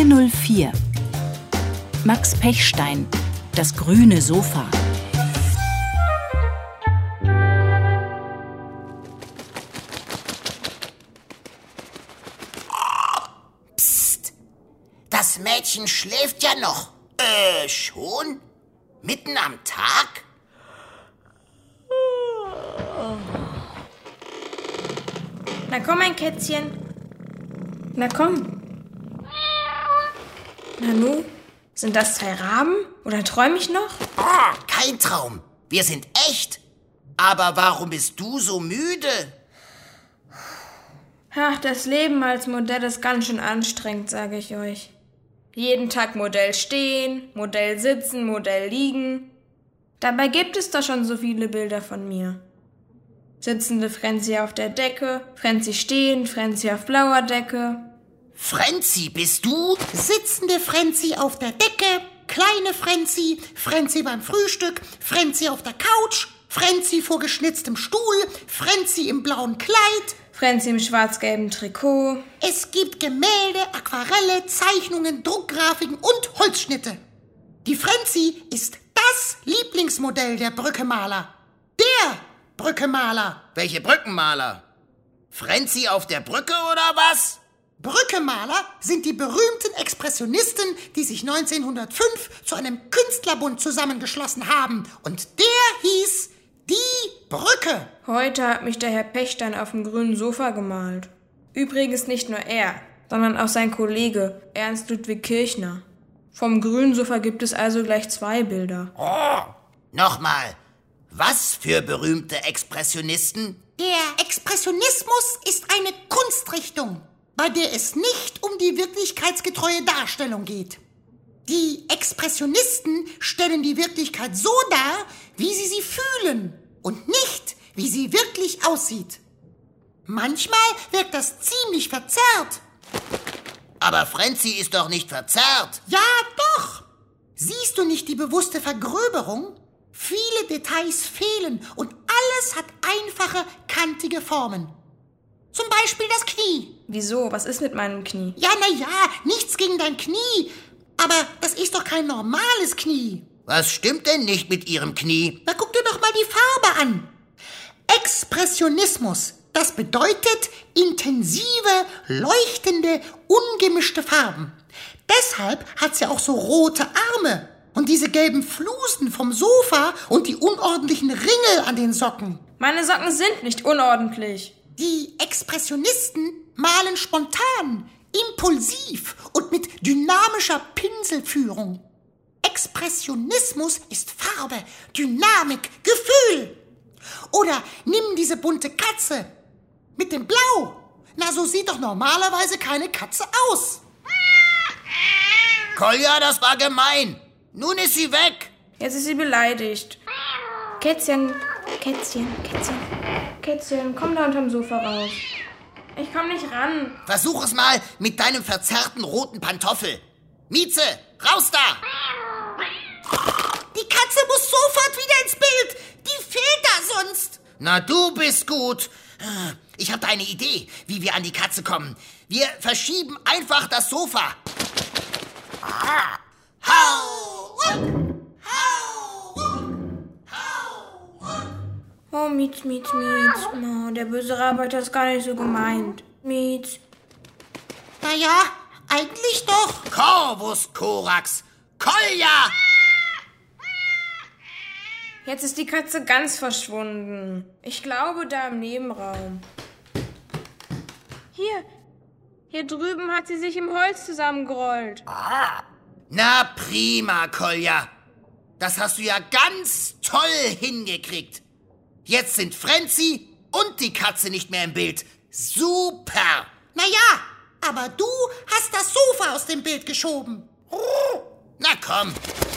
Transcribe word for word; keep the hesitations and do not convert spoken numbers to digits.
vierhundertvier. Max Pechstein, das grüne Sofa. Psst, das Mädchen schläft ja noch. Äh, schon? Mitten am Tag? Na komm, mein Kätzchen. Na komm. Nanu, sind das zwei Raben? Oder träume ich noch? Oh, kein Traum. Wir sind echt. Aber warum bist du so müde? Ach, das Leben als Modell ist ganz schön anstrengend, sage ich euch. Jeden Tag Modell stehen, Modell sitzen, Modell liegen. Dabei gibt es doch schon so viele Bilder von mir. Sitzende Frenzi auf der Decke, Frenzi stehen, Frenzi auf blauer Decke. Frenzi, bist du? Sitzende Frenzi auf der Decke, kleine Frenzi, Frenzi beim Frühstück, Frenzi auf der Couch, Frenzi vor geschnitztem Stuhl, Frenzi im blauen Kleid. Frenzi im schwarz-gelben Trikot. Es gibt Gemälde, Aquarelle, Zeichnungen, Druckgrafiken und Holzschnitte. Die Frenzi ist das Lieblingsmodell der Brückemaler. Der Brückemaler. Welche Brückenmaler? Frenzi auf der Brücke oder was? Brückemaler sind die berühmten Expressionisten, die sich neunzehnhundertfünf zu einem Künstlerbund zusammengeschlossen haben. Und der hieß Die Brücke. Heute hat mich der Herr Pechstein auf dem grünen Sofa gemalt. Übrigens nicht nur er, sondern auch sein Kollege Ernst Ludwig Kirchner. Vom grünen Sofa gibt es also gleich zwei Bilder. Oh, nochmal. Was für berühmte Expressionisten? Der Expressionismus ist eine Kunstrichtung, bei der es nicht um die wirklichkeitsgetreue Darstellung geht. Die Expressionisten stellen die Wirklichkeit so dar, wie sie sie fühlen und nicht, wie sie wirklich aussieht. Manchmal wirkt das ziemlich verzerrt. Aber Frenzi ist doch nicht verzerrt. Ja, doch. Siehst du nicht die bewusste Vergröberung? Viele Details fehlen und alles hat einfache, kantige Formen. Zum Beispiel das Knie. Wieso? Was ist mit meinem Knie? Ja, na ja, nichts gegen dein Knie. Aber das ist doch kein normales Knie. Was stimmt denn nicht mit ihrem Knie? Na, guck dir doch mal die Farbe an. Expressionismus, das bedeutet intensive, leuchtende, ungemischte Farben. Deshalb hat sie auch so rote Arme und diese gelben Flusen vom Sofa und die unordentlichen Ringel an den Socken. Meine Socken sind nicht unordentlich. Die Expressionisten malen spontan, impulsiv und mit dynamischer Pinselführung. Expressionismus ist Farbe, Dynamik, Gefühl. Oder nimm diese bunte Katze mit dem Blau. Na, so sieht doch normalerweise keine Katze aus. Kolja, das war gemein. Nun ist sie weg. Jetzt ist sie beleidigt. Kätzchen, Kätzchen, Kätzchen, Kätzchen, komm da unterm Sofa raus. Ich komm nicht ran. Versuch es mal mit deinem verzerrten roten Pantoffel. Mieze, raus da! Die Katze muss sofort wieder ins Bild. Die fehlt da sonst. Na, du bist gut. Ich habe eine Idee, wie wir an die Katze kommen. Wir verschieben einfach das Sofa. Ah. Hau! Hau! Hau! Oh, Mietz, Mietz, Mietz. Oh, der böse Rabe hat das gar nicht so gemeint. Mietz. Na ja, eigentlich doch. Corvus Corax! Kolja! Jetzt ist die Katze ganz verschwunden. Ich glaube, da im Nebenraum. Hier. Hier drüben hat sie sich im Holz zusammengerollt. Ah. Na prima, Kolja. Das hast du ja ganz toll hingekriegt. Jetzt sind Frenzi und die Katze nicht mehr im Bild. Super! Na ja, aber du hast das Sofa aus dem Bild geschoben. Na komm,